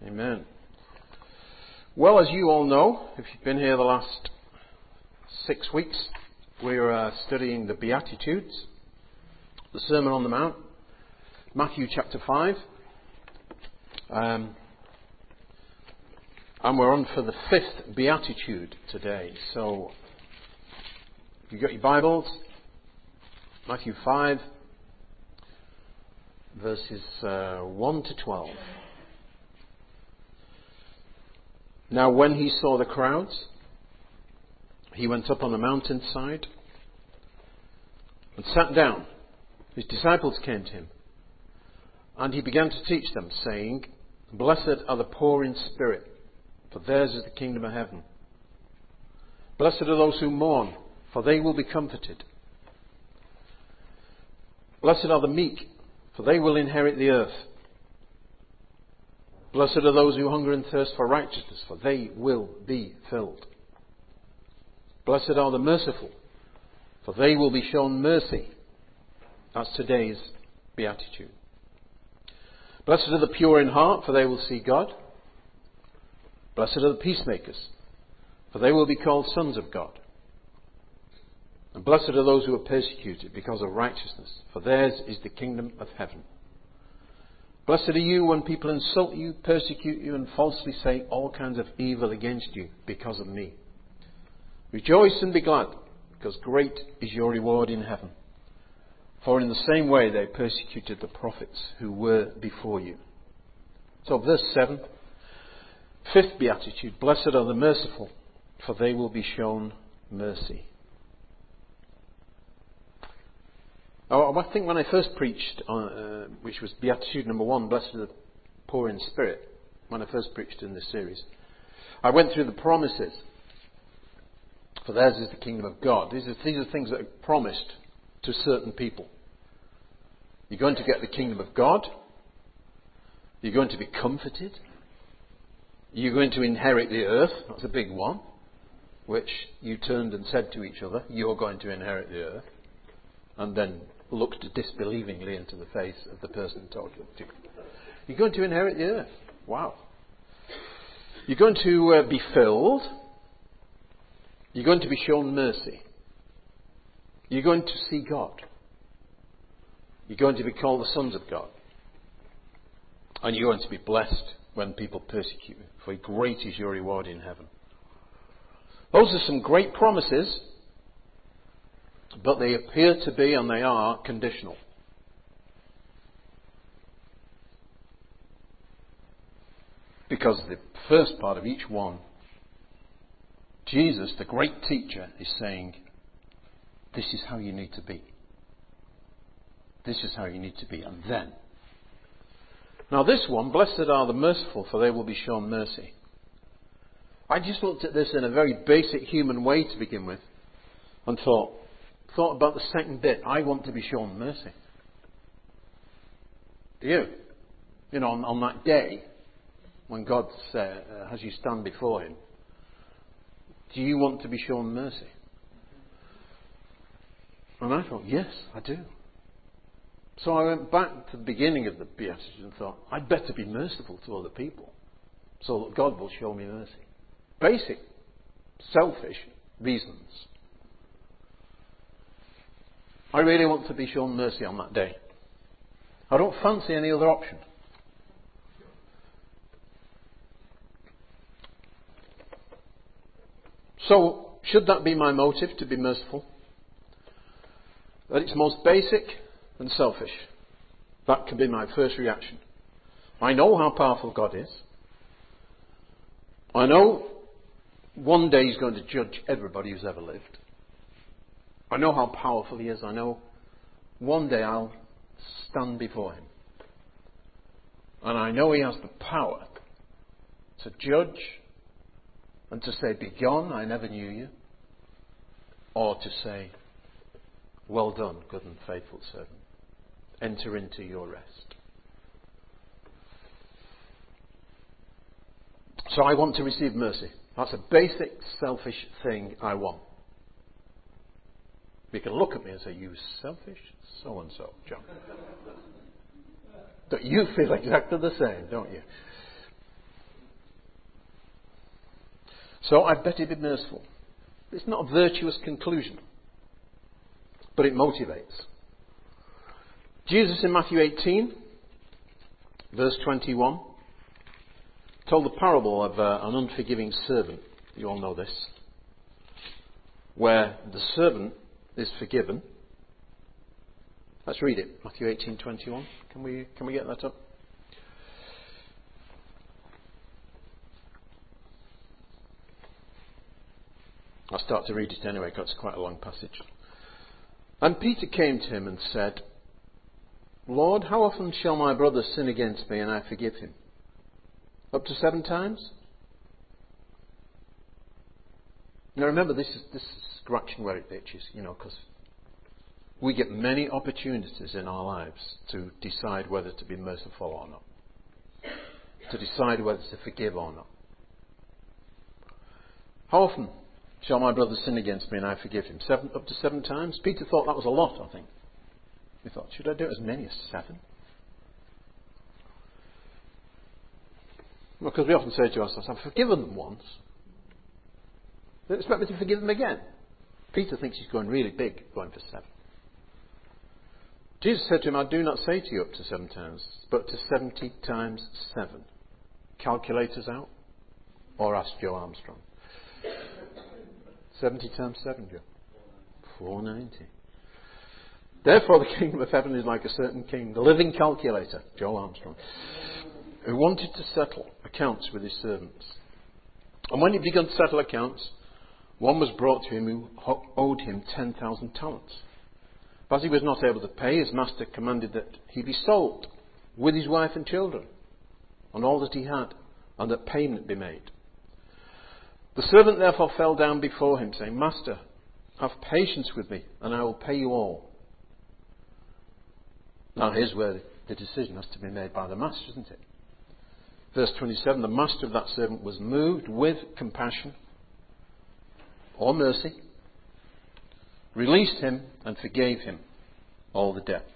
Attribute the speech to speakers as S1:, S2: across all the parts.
S1: Amen. Well, as you all know, if you've been here the last 6 weeks, we're studying the Beatitudes, the Sermon on the Mount, Matthew chapter 5. And we're on for the 5th Beatitude today. So, if you've got your Bibles, Matthew 5, verses 1 to 12. Now when he saw the crowds, he went up on the mountainside and sat down. His disciples came to him, and he began to teach them, saying, Blessed are the poor in spirit, for theirs is the kingdom of heaven. Blessed are those who mourn, for they will be comforted. Blessed are the meek, for they will inherit the earth. Blessed are those who hunger and thirst for righteousness, for they will be filled. Blessed are the merciful, for they will be shown mercy. That's today's Beatitude. Blessed are the pure in heart, for they will see God. Blessed are the peacemakers, for they will be called sons of God. And blessed are those who are persecuted because of righteousness, for theirs is the kingdom of heaven. Blessed are you when people insult you, persecute you, and falsely say all kinds of evil against you because of me. Rejoice and be glad, because great is your reward in heaven. For in the same way they persecuted the prophets who were before you. So verse 7, 5th Beatitude, Blessed are the merciful, for they will be shown mercy. I think when I first preached, which was Beatitude number 1, Blessed are the poor in spirit, when I first preached in this series, I went through the promises. For theirs is the kingdom of God. These are things that are promised to certain people. You're going to get the kingdom of God. You're going to be comforted. You're going to inherit the earth. That's a big one. Which you turned and said to each other, you're going to inherit the earth. And then looked disbelievingly into the face of the person talking to you. You're going to inherit the earth. Wow. You're going to be filled. You're going to be shown mercy. You're going to see God. You're going to be called the sons of God. And you're going to be blessed when people persecute you, for great is your reward in heaven. Those are some great promises, but they appear to be, and they are, conditional. Because the first part of each one, Jesus, the great teacher, is saying, this is how you need to be. This is how you need to be. And then. Now this one, blessed are the merciful, for they will be shown mercy. I just looked at this in a very basic human way to begin with, and thought about the second bit. I want to be shown mercy. Do you? You know, on that day, when God has you stand before Him, do you want to be shown mercy? And I thought, yes, I do. So I went back to the beginning of the Beatitude and thought, I'd better be merciful to other people so that God will show me mercy. Basic, selfish reasons. I really want to be shown mercy on that day. I don't fancy any other option. So, should that be my motive, to be merciful? That it's most basic and selfish. That can be my first reaction. I know how powerful God is. I know one day He's going to judge everybody who's ever lived. I know how powerful He is. I know one day I'll stand before Him. And I know He has the power to judge and to say, begone, I never knew you. Or to say, well done, good and faithful servant. Enter into your rest. So I want to receive mercy. That's a basic, selfish thing I want. You can look at me and say, you selfish so-and-so, John. But you feel exactly the same, don't you? So I'd better be merciful. It's not a virtuous conclusion, but it motivates. Jesus in Matthew 18, verse 21, told the parable of an unforgiving servant. You all know this. Where the servant is forgiven. Let's read it. Matthew 18:21. Can we get that up? I'll start to read it anyway because it's quite a long passage. And Peter came to him and said, Lord, how often shall my brother sin against me and I forgive him? Up to 7 times? Now remember, this is scratching where it itches, because we get many opportunities in our lives to decide whether to be merciful or not. To decide whether to forgive or not. How often shall my brother sin against me and I forgive him? Up to 7 times? Peter thought that was a lot, I think. He thought, should I do it as many as 7? Well, because we often say to ourselves, I've forgiven them once. They expect me to forgive them again. Peter thinks he's going really big, going for 7. Jesus said to him, I do not say to you up to 7 times, but to 70 times 7. Calculators out? Or ask Joe Armstrong. 70 times 7, Joe. 490. Therefore the kingdom of heaven is like a certain king, the living calculator, Joe Armstrong, who wanted to settle accounts with his servants. And when he began to settle accounts, one was brought to him who owed him 10,000 talents. But as he was not able to pay, his master commanded that he be sold with his wife and children and all that he had, and that payment be made. The servant therefore fell down before him, saying, Master, have patience with me, and I will pay you all. Now here's where the decision has to be made by the master, isn't it? Verse 27, the master of that servant was moved with compassion or mercy, released him and forgave him all the debt.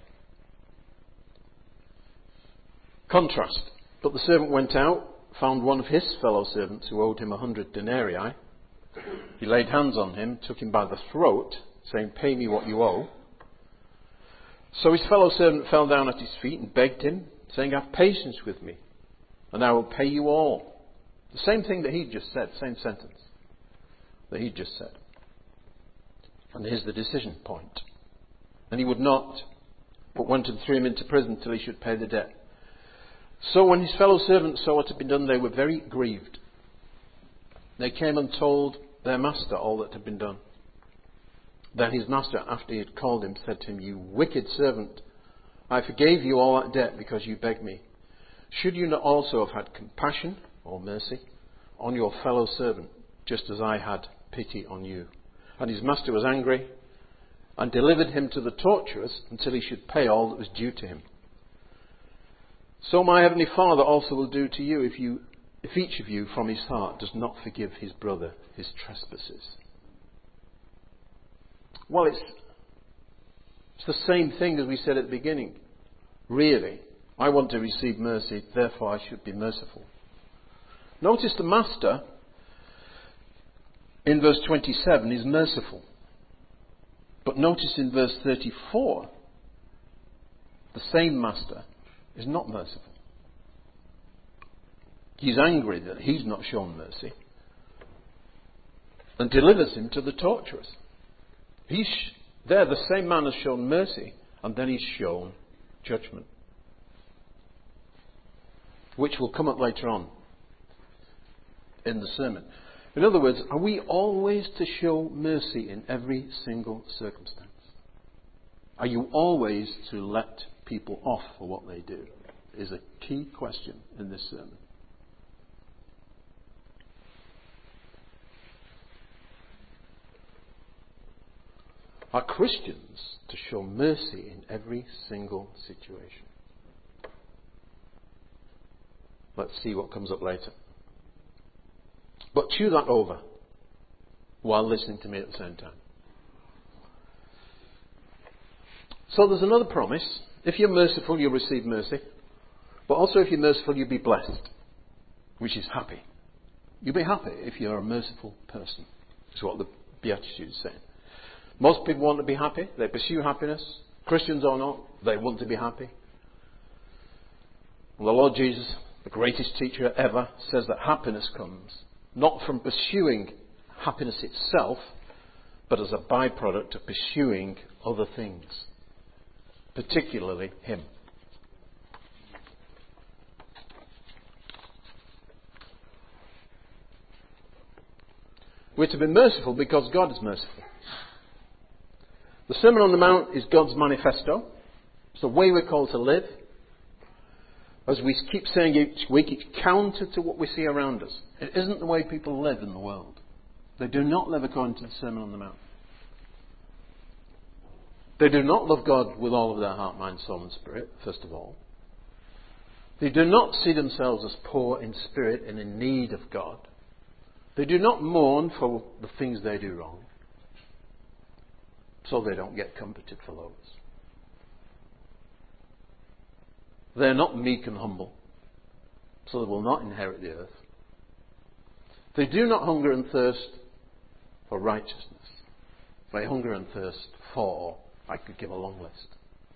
S1: Contrast. But the servant went out, found one of his fellow servants who owed him 100 denarii. He laid hands on him, took him by the throat, saying, Pay me what you owe. So his fellow servant fell down at his feet and begged him, saying, Have patience with me, and I will pay you all. The same thing that he just said, same sentence that he just said. And here's the decision point. And he would not, but went and threw him into prison till he should pay the debt. So when his fellow servants saw what had been done, they were very grieved. They came and told their master all that had been done. Then his master, after he had called him, said to him, You wicked servant, I forgave you all that debt because you begged me. Should you not also have had compassion, or mercy, on your fellow servant, just as I had pity on you? And his master was angry and delivered him to the torturers until he should pay all that was due to him. So my heavenly Father also will do to you if each of you from his heart does not forgive his brother his trespasses. Well, it's the same thing as we said at the beginning. Really, I want to receive mercy, therefore I should be merciful. Notice the master in verse 27 is merciful. But notice in verse 34, the same master is not merciful. He's angry that he's not shown mercy and delivers him to the torturers. There, the same man has shown mercy, and then he's shown judgment, which will come up later on in the sermon. In other words, are we always to show mercy in every single circumstance? Are you always to let people off for what they do? Is a key question in this sermon. Are Christians to show mercy in every single situation? Let's see what comes up later. But chew that over while listening to me at the same time. So there's another promise. If you're merciful, you'll receive mercy. But also if you're merciful, you'll be blessed, which is happy. You'll be happy if you're a merciful person. That's what the Beatitudes is saying. Most people want to be happy. They pursue happiness. Christians or not, they want to be happy. And the Lord Jesus, the greatest teacher ever, says that happiness comes not from pursuing happiness itself, but as a byproduct of pursuing other things, particularly Him. We're to be merciful because God is merciful. The Sermon on the Mount is God's manifesto. It's the way we're called to live. As we keep saying each week, it's counter to what we see around us. It isn't the way people live in the world. They do not live according to the Sermon on the Mount. They do not love God with all of their heart, mind, soul and spirit, first of all. They do not see themselves as poor in spirit and in need of God. They do not mourn for the things they do wrong, so they don't get comforted for those. They're not meek and humble, so they will not inherit the earth. They do not hunger and thirst for righteousness. They hunger and thirst for, I could give a long list.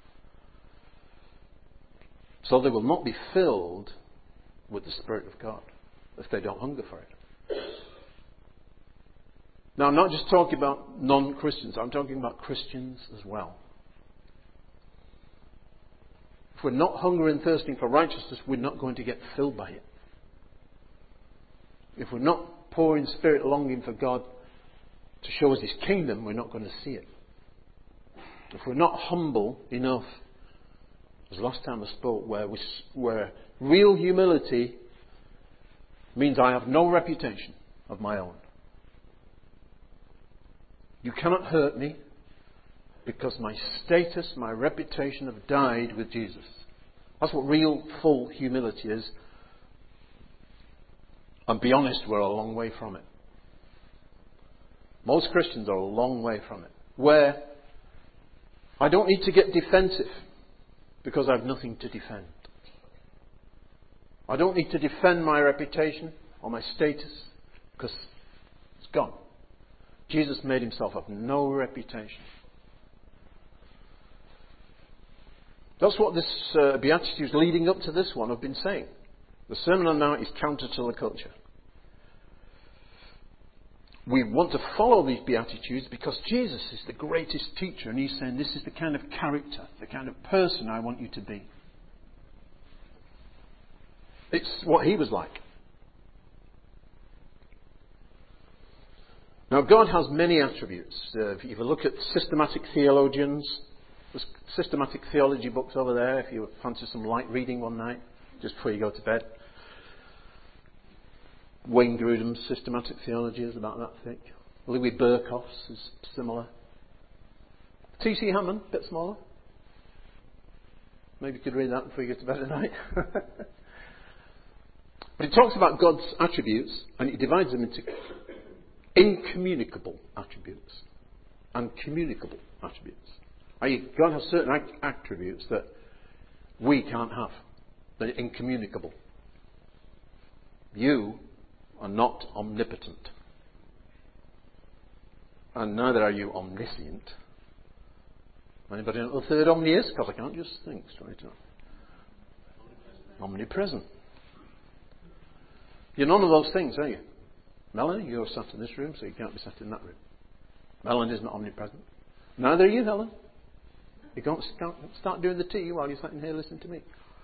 S1: So they will not be filled with the Spirit of God if they don't hunger for it. Now, I'm not just talking about non-Christians. I'm talking about Christians as well. If we're not hungry and thirsting for righteousness, we're not going to get filled by it. If we're not poor in spirit, longing for God to show us His kingdom, we're not going to see it. If we're not humble enough, as last time I spoke, where real humility means I have no reputation of my own. You cannot hurt me because my status, my reputation have died with Jesus. That's what real, full humility is. And be honest, we're a long way from it. Most Christians are a long way from it. Where I don't need to get defensive because I have nothing to defend. I don't need to defend my reputation or my status because it's gone. Jesus made Himself of no reputation. That's what this Beatitudes leading up to this one have been saying. The Sermon on the Mount is counter to the culture. We want to follow these Beatitudes because Jesus is the greatest teacher and He's saying this is the kind of character, the kind of person I want you to be. It's what He was like. Now, God has many attributes. If you look at systematic theologians, there's systematic theology books over there if you fancy some light reading one night, just before you go to bed. Wayne Grudem's Systematic Theology is about that thick. Louis Berkhof's is similar. T.C. Hammond, a bit smaller. Maybe you could read that before you go to bed at night. But it talks about God's attributes and it divides them into incommunicable attributes and communicable attributes. God has certain attributes that we can't have. They're incommunicable. You are not omnipotent. And neither are you omniscient. Anybody know what the third omni is? Because I can't just think straight up. Omnipresent. You're none of those things, are you? Melanie, you're sat in this room, so you can't be sat in that room. Melanie is not omnipresent. Neither are you, Helen. You can't start doing the tea while you're sitting here listening to me.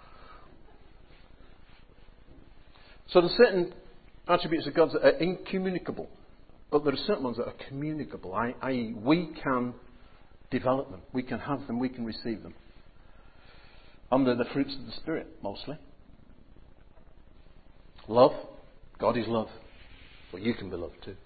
S1: So there are certain attributes of God that are incommunicable, but there are certain ones that are communicable, i.e. we can develop them, we can have them, we can receive them. And they're the fruits of the Spirit, mostly. Love. God is love. Well, you can be loved too.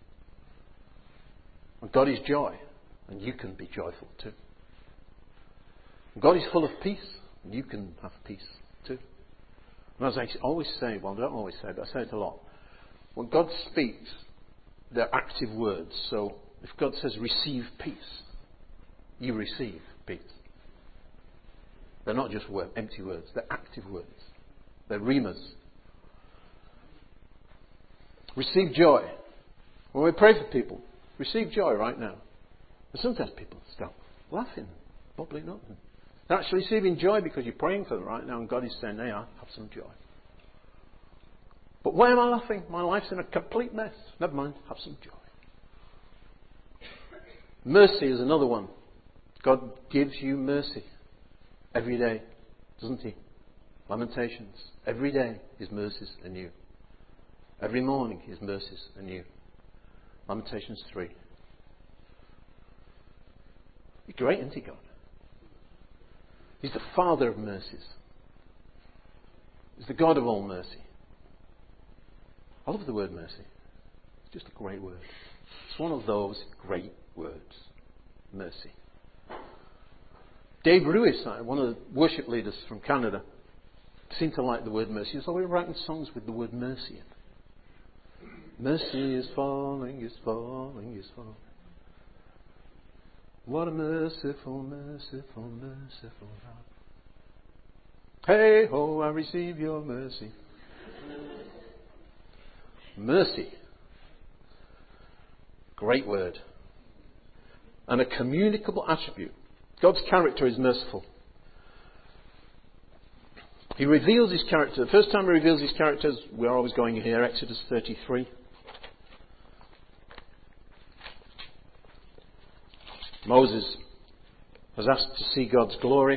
S1: And God is joy, and you can be joyful too. And God is full of peace, and you can have peace too. And as I always say, well, I don't always say it, but I say it a lot. When God speaks, they're active words. So if God says receive peace, you receive peace. They're not just empty words, they're active words. They're rhemas. Receive joy. When we pray for people, receive joy right now. And sometimes people start laughing, bubbling up. They're actually receiving joy because you're praying for them right now, and God is saying, hey, have some joy. But why am I laughing? My life's in a complete mess. Never mind, have some joy. Mercy is another one. God gives you mercy every day, doesn't He? Lamentations. Every day His mercies are new. Every morning His mercies are new. Lamentations 3. He's great, isn't He, God? He's the Father of mercies. He's the God of all mercy. I love the word mercy. It's just a great word. It's one of those great words. Mercy. Dave Ruiz, one of the worship leaders from Canada, seemed to like the word mercy. He was always writing songs with the word mercy in. Mercy is falling, is falling, is falling. What a merciful, merciful, merciful God. Hey ho, I receive your mercy. Mercy. Great word. And a communicable attribute. God's character is merciful. He reveals His character. The first time He reveals His character, we're always going here, Exodus 33. Moses was asked to see God's glory.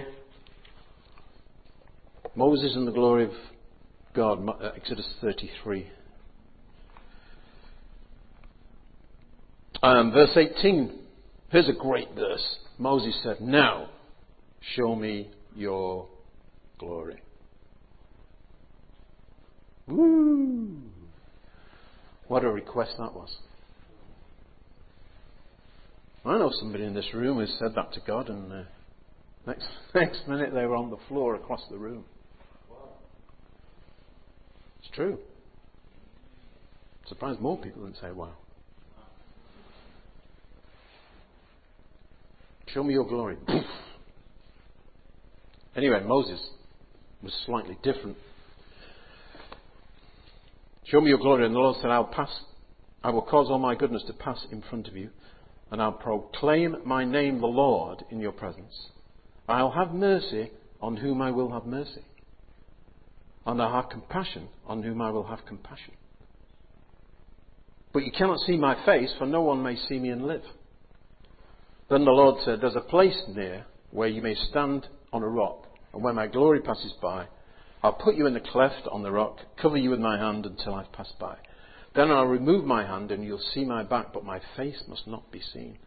S1: Moses and the glory of God, Exodus 33. Verse 18. Here's a great verse. Moses said, now show me your glory. Woo! What a request that was. I know somebody in this room who said that to God, and next minute they were on the floor across the room. It's true. I'm surprised more people didn't say wow. Show me your glory. Anyway, Moses was slightly different. Show me your glory. And the Lord said, I will cause all my goodness to pass in front of you, and I'll proclaim my name, the Lord, in your presence. I'll have mercy on whom I will have mercy, and I'll have compassion on whom I will have compassion. But you cannot see my face, for no one may see me and live. Then the Lord said, there's a place near where you may stand on a rock, and when my glory passes by, I'll put you in a cleft on the rock, cover you with my hand until I've passed by. Then I'll remove my hand and you'll see my back, but my face must not be seen.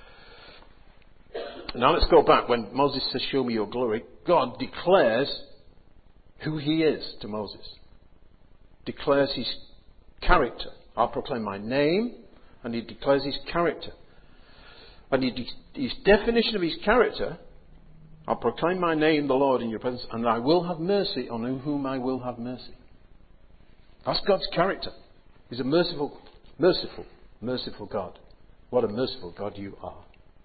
S1: Now let's go back. When Moses says, show me your glory, God declares who He is to Moses. Declares His character. I'll proclaim my name, and He declares His character. And his definition of His character, I'll proclaim my name, the Lord, in your presence, and I will have mercy on whom I will have mercy. That's God's character. He's a merciful, merciful, merciful God. What a merciful God you are.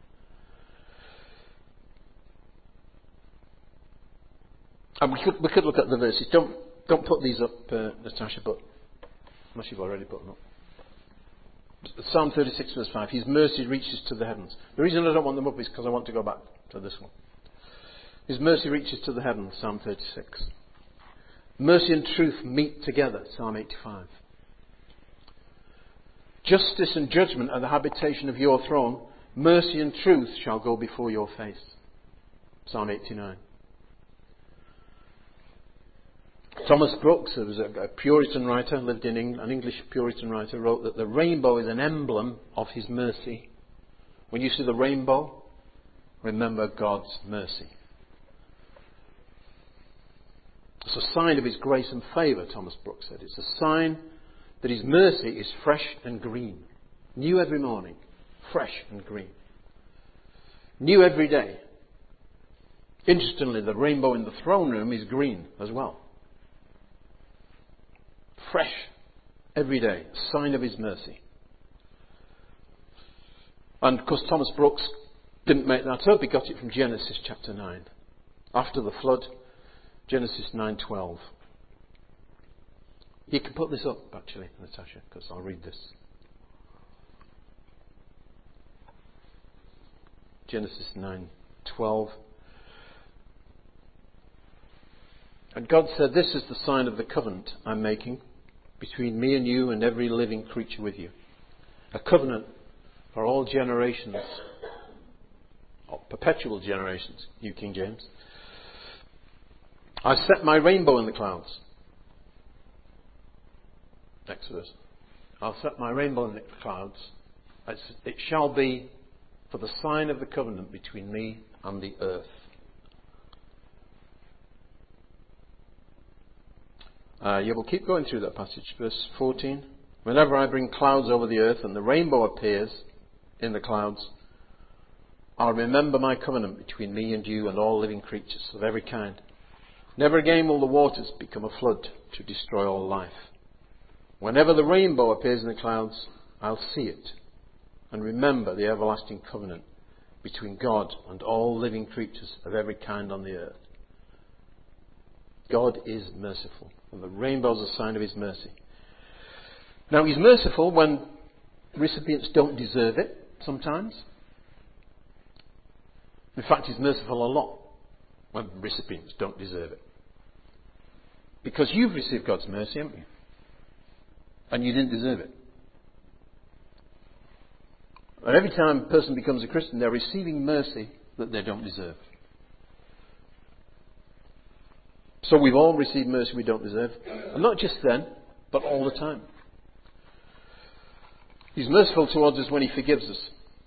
S1: And we could look at the verses. Don't put these up, Natasha, but unless you've already put them up. Psalm 36 verse 5. His mercy reaches to the heavens. The reason I don't want them up is because I want to go back to this one. His mercy reaches to the heavens, Psalm 36. Mercy and truth meet together, Psalm 85. Justice and judgment are the habitation of your throne. Mercy and truth shall go before your face, Psalm 89. Thomas Brooks, who was a Puritan writer, lived in England, an English Puritan writer, wrote that the rainbow is an emblem of His mercy. When you see the rainbow, remember God's mercy. It's a sign of His grace and favour, Thomas Brooks said. It's a sign that His mercy is fresh and green. New every morning. Fresh and green. New every day. Interestingly, the rainbow in the throne room is green as well. Fresh every day. Sign of His mercy. And of course Thomas Brooks didn't make that up. He got it from Genesis chapter 9. After the flood, Genesis 9:12. You can put this up, actually, Natasha, because I'll read this. Genesis 9:12. And God said, "This is the sign of the covenant I'm making between me and you and every living creature with you. A covenant for all generations, or perpetual generations," New King James. "I set my rainbow in the clouds." Next verse. "I'll set my rainbow in the clouds. It shall be for the sign of the covenant between me and the earth." You will keep going through that passage. Verse 14. "Whenever I bring clouds over the earth and the rainbow appears in the clouds, I'll remember my covenant between me and you and all living creatures of every kind. Never again will the waters become a flood to destroy all life. Whenever the rainbow appears in the clouds, I'll see it and remember the everlasting covenant between God and all living creatures of every kind on the earth." God is merciful, and the rainbow is a sign of his mercy. Now, he's merciful when recipients don't deserve it sometimes. In fact, he's merciful a lot when recipients don't deserve it. Because you've received God's mercy, haven't you? And you didn't deserve it. And every time a person becomes a Christian, they're receiving mercy that they don't deserve. So we've all received mercy we don't deserve. And not just then, but all the time. He's merciful towards us when he forgives us.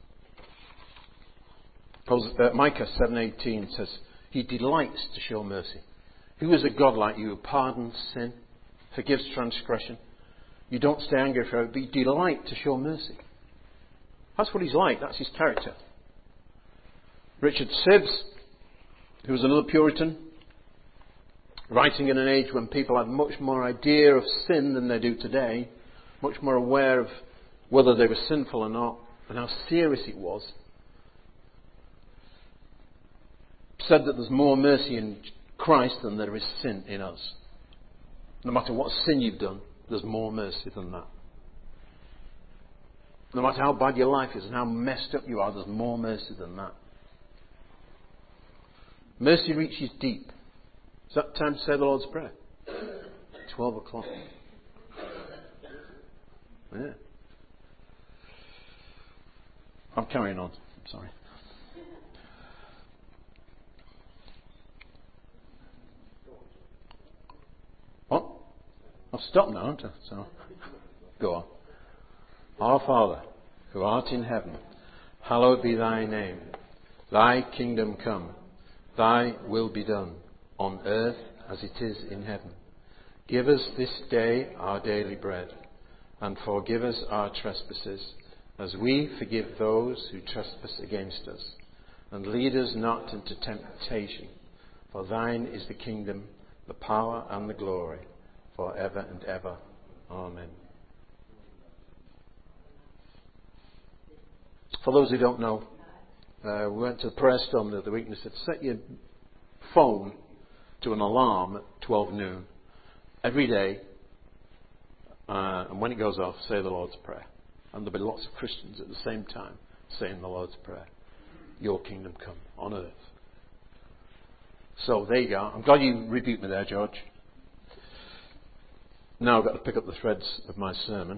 S1: Because Micah 7:18 says, "He delights to show mercy." Who is a God like you who pardons sin, forgives transgression? You don't stay angry forever, but you delight to show mercy. That's what he's like. That's his character. Richard Sibbes, who was another Puritan, writing in an age when people had much more idea of sin than they do today, much more aware of whether they were sinful or not, and how serious it was, said that there's more mercy in Christ than there is sin in us. No matter what sin you've done, there's more mercy than that. No matter how bad your life is and how messed up you are, there's more mercy than that. Mercy reaches deep. Is that time to say the Lord's Prayer? 12 o'clock. Yeah. I'm carrying on. Sorry. What? I've stopped now, haven't I? So, go on. Our Father, who art in heaven, hallowed be thy name. Thy kingdom come. Thy will be done, on earth as it is in heaven. Give us this day our daily bread, and forgive us our trespasses, as we forgive those who trespass against us. And lead us not into temptation, for thine is the kingdom, the power and the glory, for ever and ever. Amen. For those who don't know, we went to the prayer storm the other week and they said, set your phone to an alarm at 12 noon every day, and when it goes off, say the Lord's Prayer. And there'll be lots of Christians at the same time saying the Lord's Prayer. Your kingdom come on earth. So there you go. I'm glad you rebuked me there, George. Now I've got to pick up the threads of my sermon.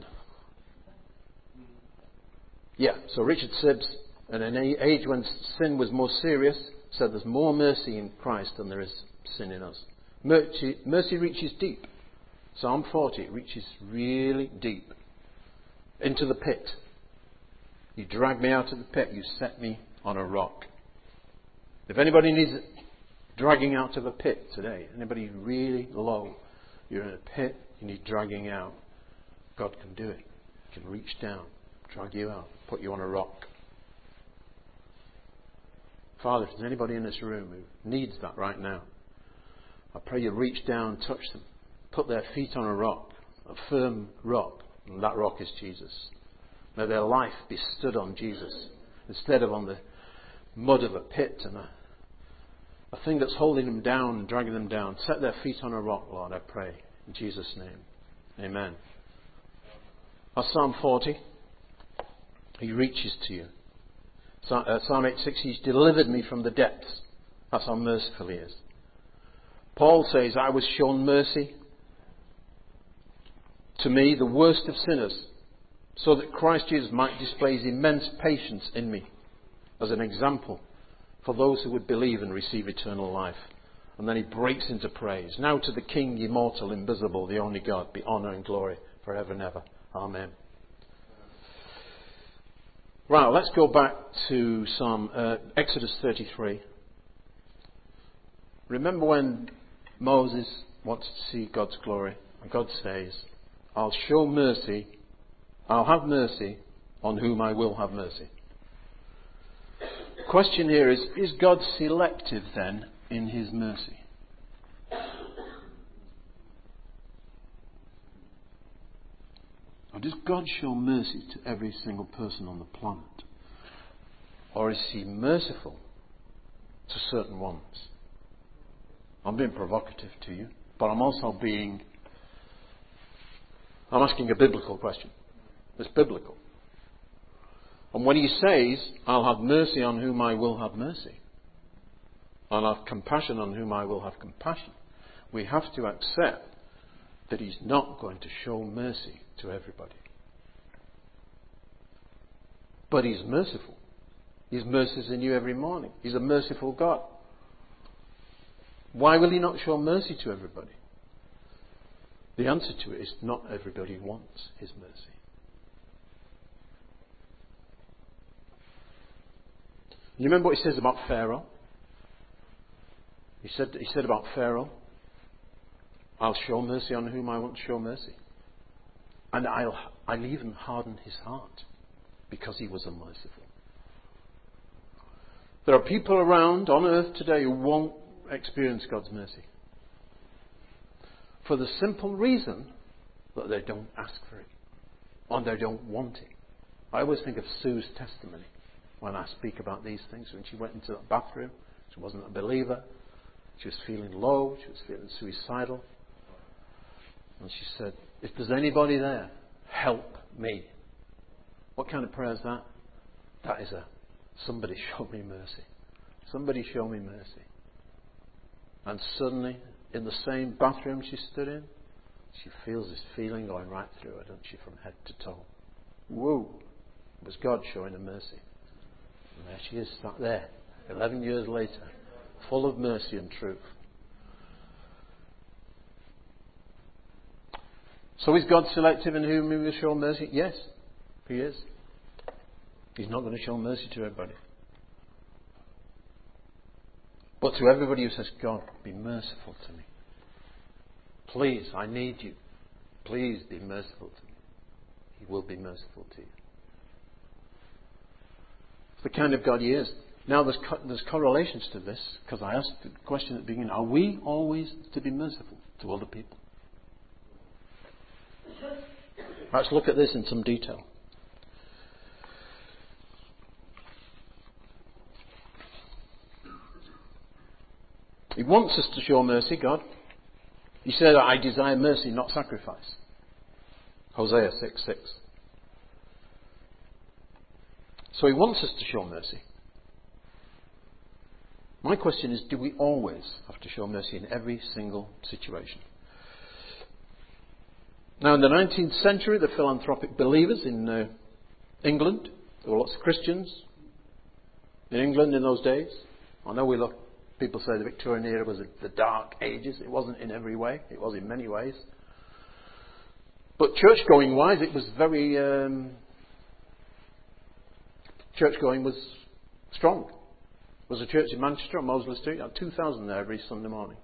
S1: Yeah, so Richard Sibbes, in an age when sin was more serious, said there's more mercy in Christ than there is sin in us. Mercy reaches deep. Psalm 40, it reaches really deep. Into the pit. You drag me out of the pit, you set me on a rock. If anybody needs dragging out of a pit today, anybody really low, you're in a pit, you need dragging out, God can do it. He can reach down, drag you out, put you on a rock. Father, if there's anybody in this room who needs that right now, I pray you reach down, touch them, put their feet on a rock, a firm rock, and that rock is Jesus. May their life be stood on Jesus instead of on the mud of a pit and a thing that's holding them down and dragging them down. Set their feet on a rock, Lord, I pray, in Jesus' name. Amen. That's Psalm 40. He reaches to you. Psalm 8:6, He's delivered me from the depths. That's how merciful He is. Paul says, I was shown mercy to me, the worst of sinners, so that Christ Jesus might display His immense patience in me as an example for those who would believe and receive eternal life. And then he breaks into praise. Now to the King, immortal, invisible, the only God, be honour and glory forever and ever. Amen. Right, let's go back to Exodus 33. Remember when Moses wants to see God's glory, and God says, I'll show mercy, I'll have mercy on whom I will have mercy. The question here is God selective then in His mercy? Or does God show mercy to every single person on the planet? Or is He merciful to certain ones? I'm being provocative to you, but I'm asking a biblical question. It's biblical. And when He says, I'll have mercy on whom I will have mercy, I'll have compassion on whom I will have compassion, we have to accept that He's not going to show mercy to everybody. But He's merciful. His mercies are new every morning. He's a merciful God. Why will He not show mercy to everybody? The answer to it is not everybody wants His mercy. You remember what He says about Pharaoh? He said about Pharaoh, I'll show mercy on whom I want to show mercy. And I'll even harden his heart because he was unmerciful. There are people around on earth today who won't experience God's mercy. For the simple reason that they don't ask for it. Or they don't want it. I always think of Sue's testimony when I speak about these things. When she went into that bathroom, she wasn't a believer. She was feeling low. She was feeling suicidal. And she said, if there's anybody there, help me. What kind of prayer is that? That is somebody show me mercy. Somebody show me mercy. And suddenly, in the same bathroom she stood in, she feels this feeling going right through her, doesn't she, from head to toe. Whoa! It was God showing her mercy. And there she is, sat there, 11 years later, full of mercy and truth. So is God selective in whom He will show mercy? Yes, He is. He's not going to show mercy to everybody. But to everybody who says, God, be merciful to me. Please, I need you. Please be merciful to me. He will be merciful to you. It's the kind of God He is. Now there's correlations to this, because I asked the question at the beginning, are we always to be merciful to other people? Let's look at this in some detail. He wants us to show mercy, God. He said, I desire mercy, not sacrifice. Hosea 6:6. So He wants us to show mercy. My question is, do we always have to show mercy in every single situation? Now, in the 19th century, the philanthropic believers in England, there were lots of Christians in England in those days. I know people say the Victorian era was the dark ages. It wasn't in every way. It was in many ways. But church-going wise, it was very... church-going was strong. There was a church in Manchester on Mosley Street. I had 2,000 there every Sunday morning.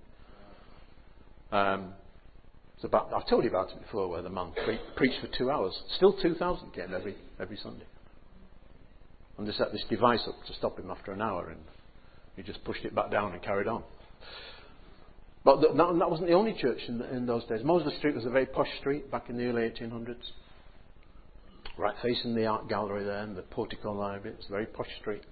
S1: I've told you about it before, where the man preached for 2 hours. Still 2,000 came every Sunday. And they set this device up to stop him after an hour, and he just pushed it back down and carried on. But that wasn't the only church in those days. Mosley Street was a very posh street back in the early 1800s. Right facing the art gallery there and the Portico Library. It was a very posh street.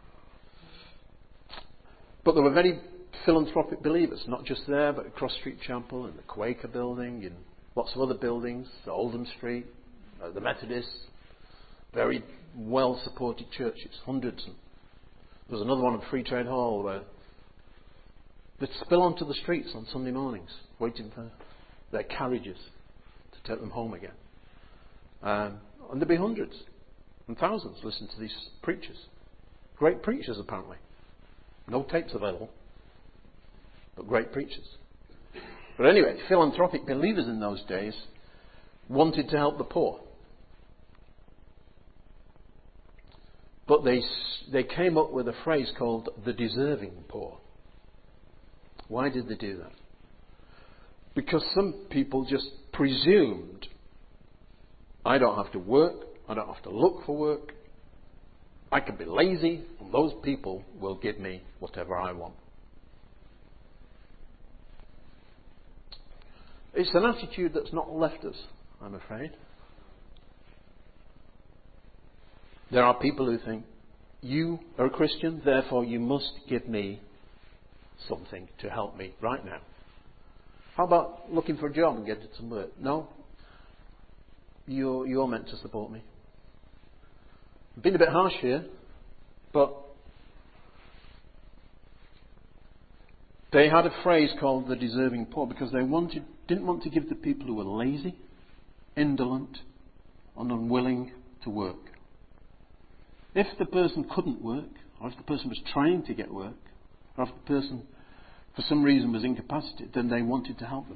S1: But there were very philanthropic believers, not just there, but at Cross Street Chapel and the Quaker Building in Lots of other buildings, Oldham Street, the Methodists, very well supported churches, hundreds. And there was another one at Free Trade Hall where they'd spill onto the streets on Sunday mornings, waiting for their carriages to take them home again. And there'd be hundreds and thousands listen to these preachers. Great preachers, apparently. No tapes available, but great preachers. But anyway, philanthropic believers in those days wanted to help the poor. But they came up with a phrase called the deserving poor. Why did they do that? Because some people just presumed, I don't have to work, I don't have to look for work, I can be lazy, and those people will give me whatever I want. It's an attitude that's not left us, I'm afraid. There are people who think, you are a Christian, therefore you must give me something to help me right now. How about looking for a job and getting some work? No, you're meant to support me. I've been a bit harsh here, but they had a phrase called the deserving poor because they didn't want to give to people who were lazy, indolent, and unwilling to work. If the person couldn't work, or if the person was trying to get work, or if the person for some reason was incapacitated, then they wanted to help them.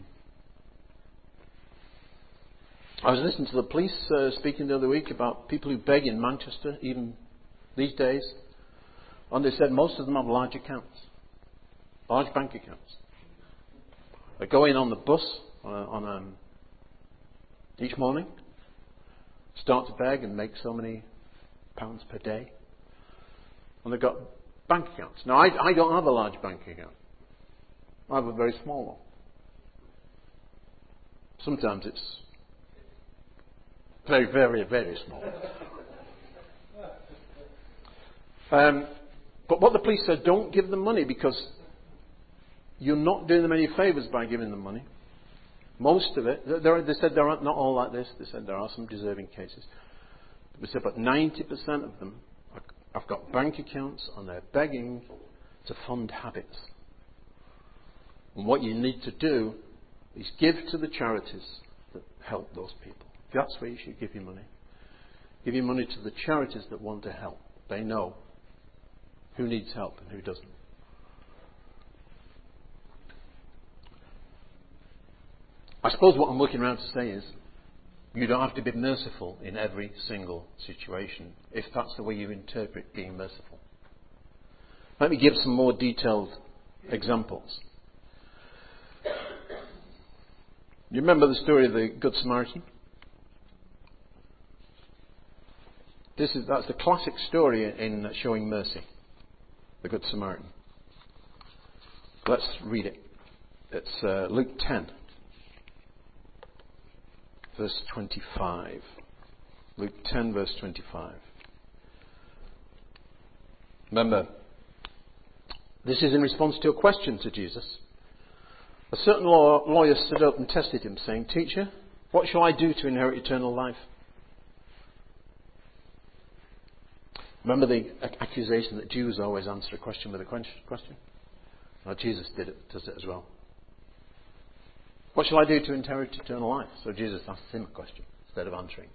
S1: I was listening to the police speaking the other week about people who beg in Manchester, even these days, and they said most of them have large accounts, large bank accounts. They go in on the bus each morning, start to beg and make so many pounds per day, and they've got bank accounts. Now, I don't have a large bank account. I have a very small one. Sometimes it's very, very, very small. But what the police said, don't give them money because you're not doing them any favours by giving them money. Most of it, they said there aren't not all like this. They said there are some deserving cases. They said, but 90% of them have got bank accounts and they're begging to fund habits. And what you need to do is give to the charities that help those people. That's where you should give your money. Give your money to the charities that want to help. They know who needs help and who doesn't. I suppose what I'm looking around to say is, you don't have to be merciful in every single situation, if that's the way you interpret being merciful. Let me give some more detailed examples. You remember the story of the Good Samaritan? That's the classic story in showing mercy. The Good Samaritan. Let's read it. It's Luke 10. Verse 25. Luke 10, verse 25. Remember, this is in response to a question to Jesus. A certain lawyer stood up and tested him, saying, Teacher, what shall I do to inherit eternal life? Remember the accusation that Jews always answer a question with a question? Well, Jesus does it as well. What shall I do to inherit eternal life? So Jesus asks him a question instead of answering.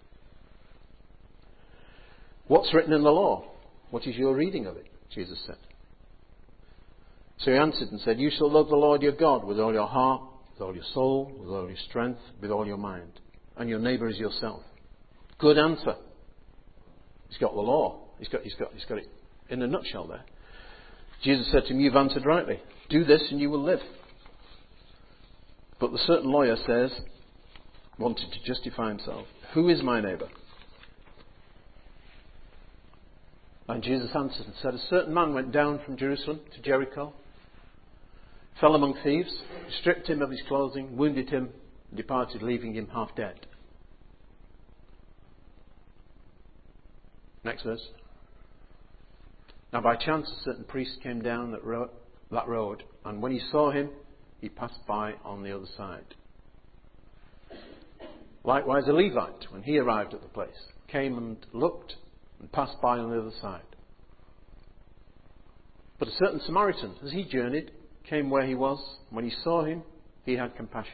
S1: What's written in the law? What is your reading of it? Jesus said. So he answered and said, You shall love the Lord your God with all your heart, with all your soul, with all your strength, with all your mind. And your neighbour is yourself. Good answer. He's got the law. He's got it in a nutshell there. Jesus said to him, You've answered rightly. Do this and you will live. But the certain lawyer says, wanted to justify himself, Who is my neighbour? And Jesus answered and said, A certain man went down from Jerusalem to Jericho, fell among thieves, stripped him of his clothing, wounded him, and departed, leaving him half dead. Next verse. Now by chance a certain priest came down that road, and when he saw him, he passed by on the other side. Likewise, a Levite, when he arrived at the place, came and looked and passed by on the other side. But a certain Samaritan, as he journeyed, came where he was. When he saw him, he had compassion.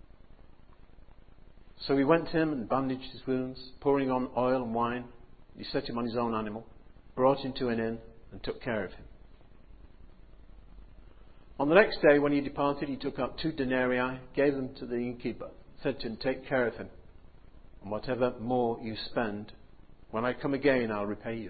S1: So he went to him and bandaged his wounds, pouring on oil and wine. He set him on his own animal, brought him to an inn, and took care of him. On the next day, when he departed, he took out 2 denarii, gave them to the innkeeper, said to him, "Take care of him, and whatever more you spend, when I come again, I'll repay you."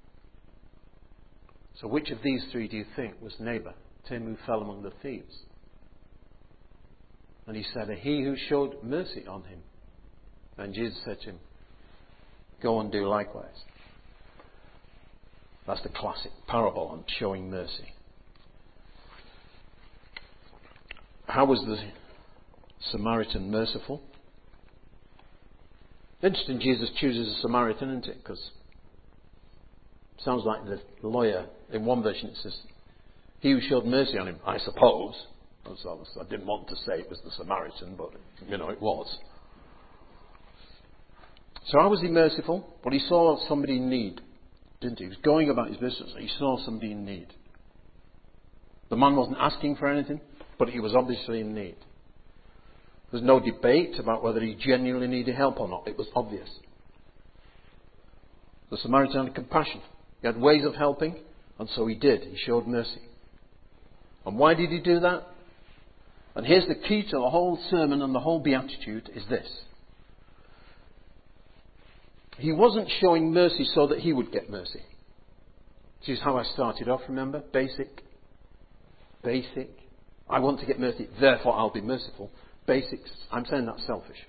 S1: So which of these 3 do you think was neighbour to him who fell among the thieves? And he said, "He who showed mercy on him." And Jesus said to him, "Go and do likewise." That's the classic parable on showing mercy. How was the Samaritan merciful? Interesting, Jesus chooses a Samaritan, isn't it? Because it sounds like the lawyer, in one version it says, "He who showed mercy on him," I suppose. I didn't want to say it was the Samaritan, but it was. So how was he merciful? Well, he saw somebody in need, didn't he? He was going about his business and he saw somebody in need. The man wasn't asking for anything, but he was obviously in need. There's no debate about whether he genuinely needed help or not. It was obvious. The Samaritan had compassion. He had ways of helping, and so he did. He showed mercy. And why did he do that? And here's the key to the whole sermon and the whole beatitude is this. He wasn't showing mercy so that he would get mercy. This is how I started off, remember? Basic. I want to get mercy, therefore I'll be merciful. Basics. I'm saying that's selfish.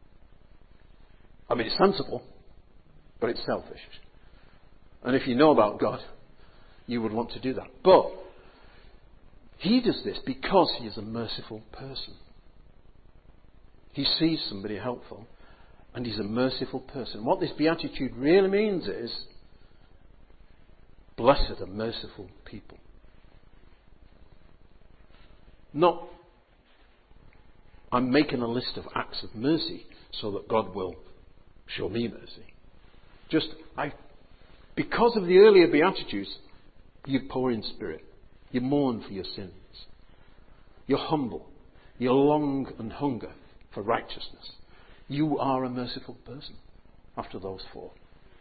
S1: I mean, it's sensible, but it's selfish. And if you know about God, you would want to do that. But he does this because he is a merciful person. He sees somebody helpful, and he's a merciful person. What this beatitude really means is, blessed are merciful people. Not, I'm making a list of acts of mercy so that God will show me mercy. Because of the earlier Beatitudes, you're poor in spirit. You mourn for your sins. You're humble. You long and hunger for righteousness. You are a merciful person after those 4.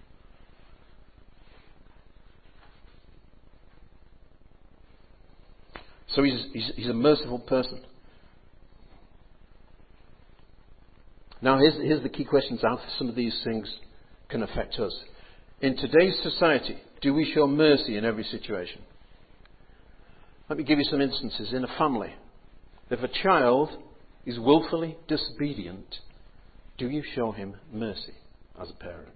S1: So he's a merciful person. Now here's the key questions. How some of these things can affect us. In today's society, do we show mercy in every situation? Let me give you some instances. In a family, if a child is willfully disobedient, do you show him mercy as a parent?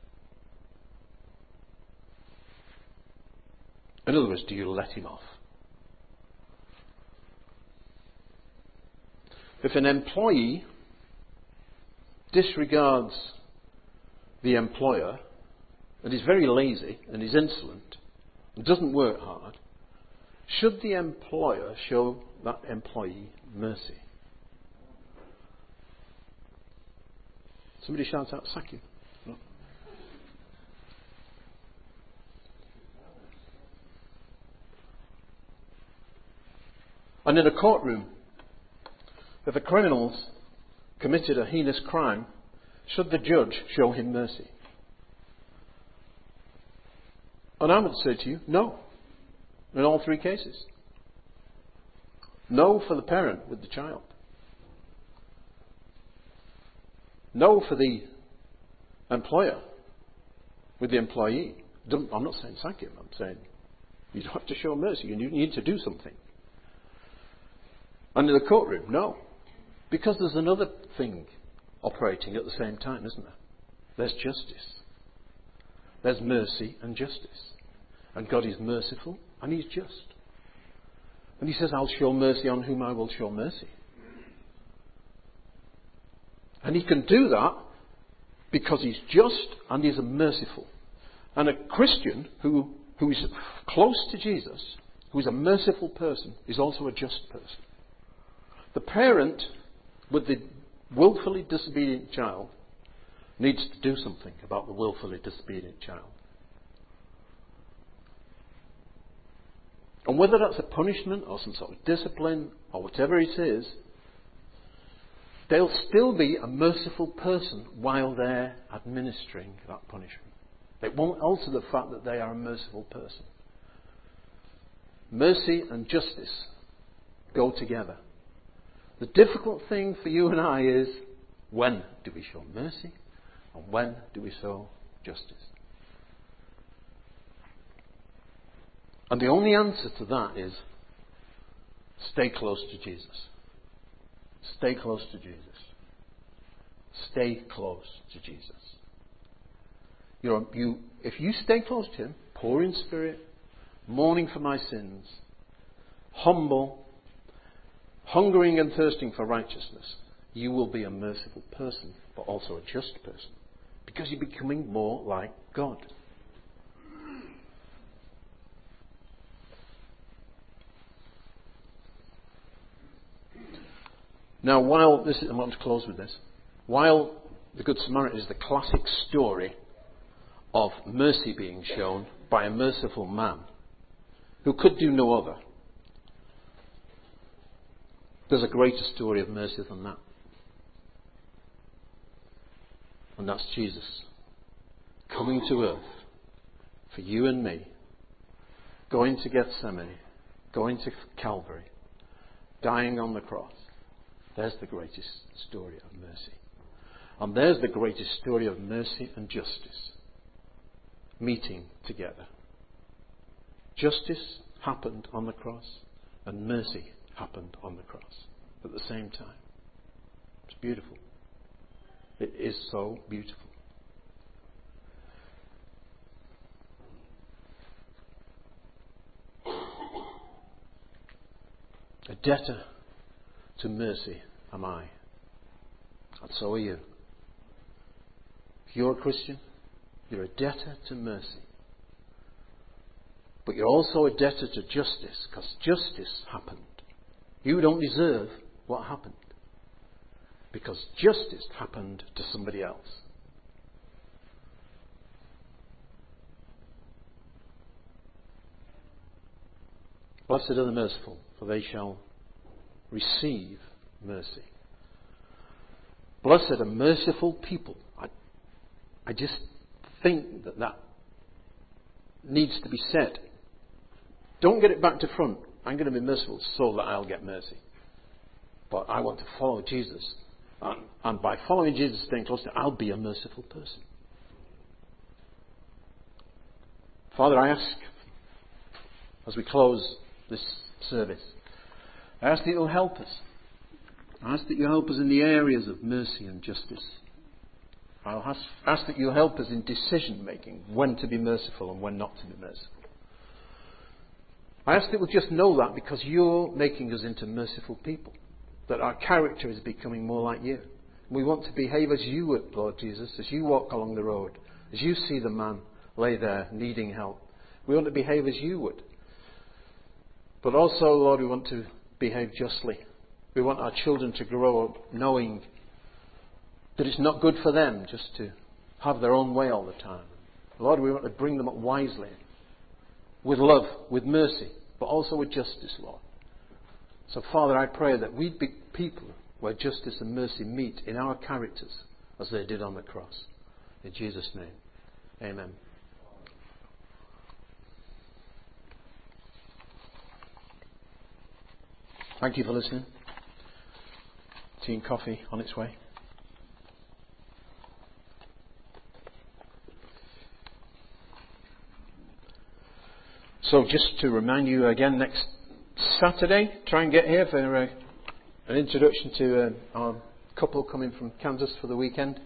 S1: In other words, do you let him off? If an employee disregards the employer and is very lazy and is insolent and doesn't work hard, should the employer show that employee mercy? Somebody shouts out, "Sack him." No. And in a courtroom, if a criminal's committed a heinous crime, should the judge show him mercy? And I would say to you, no. In all 3 cases. No for the parent with the child. No for the employer with the employee. I'm not saying sack him. I'm saying you don't have to show mercy. You need to do something. And in the courtroom, no. Because there's another thing operating at the same time, isn't there? There's justice. There's mercy and justice. And God is merciful and he's just. And he says, I'll show mercy on whom I will show mercy. And he can do that because he's just and he's merciful. And a Christian who is close to Jesus, who is a merciful person, is also a just person. The parent with the willfully disobedient child needs to do something about the willfully disobedient child. And whether that's a punishment or some sort of discipline or whatever it is, they'll still be a merciful person while they're administering that punishment. It won't alter the fact that they are a merciful person. Mercy and justice go together. The difficult thing for you and I is, when do we show mercy and when do we show justice? And the only answer to that is, stay close to Jesus. Stay close to Jesus. Stay close to Jesus. If you stay close to Him, poor in spirit, mourning for my sins, humble, hungering and thirsting for righteousness, you will be a merciful person, but also a just person, because you're becoming more like God. Now, I want to close with this. While the Good Samaritan is the classic story of mercy being shown by a merciful man who could do no other, there's a greater story of mercy than that. And that's Jesus coming to earth for you and me, going to Gethsemane, going to Calvary, dying on the cross. There's the greatest story of mercy. And there's the greatest story of mercy and justice meeting together. Justice happened on the cross and mercy happened on the cross at the same time. It's beautiful. It is so beautiful. A debtor to mercy am I. And so are you. If you're a Christian, you're a debtor to mercy. But you're also a debtor to justice, because justice happened. You don't deserve what happened, because justice happened to somebody else. Blessed are the merciful, for they shall receive mercy. Blessed are merciful people. I just think that needs to be said. Don't get it back to front. I'm going to be merciful so that I'll get mercy. But I want to follow Jesus. And by following Jesus, staying close to Him, I'll be a merciful person. Father, I ask, as we close this service, I ask that you'll help us. I ask that you help us in the areas of mercy and justice. I'll ask that you'll help us in decision making, when to be merciful and when not to be merciful. I ask that we'll just know that because you're making us into merciful people, that our character is becoming more like you. We want to behave as you would, Lord Jesus, as you walk along the road, as you see the man lay there needing help. We want to behave as you would. But also, Lord, we want to behave justly. We want our children to grow up knowing that it's not good for them just to have their own way all the time. Lord, we want to bring them up wisely, with love, with mercy, but also with justice, Lord. So, Father, I pray that we'd be people where justice and mercy meet in our characters as they did on the cross. In Jesus' name, amen. Thank you for listening. Tea and coffee on its way. So just to remind you again, next Saturday, try and get here for an introduction to our couple coming from Kansas for the weekend.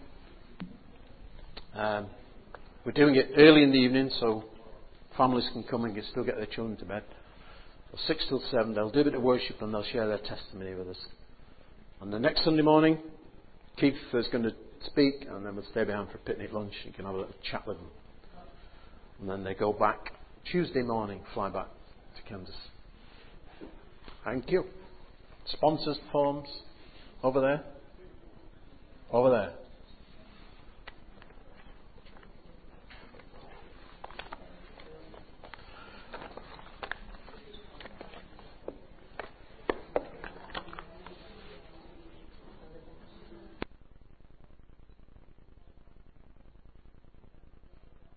S1: We're doing it early in the evening so families can come and still get their children to bed. So 6 till 7, they'll do a bit of worship and they'll share their testimony with us. And the next Sunday morning, Keith is going to speak, and then we'll stay behind for a picnic lunch. You can have a little chat with them. And then they go back Tuesday morning, fly back to Kansas. Thank you. Sponsors forms over there. Over there.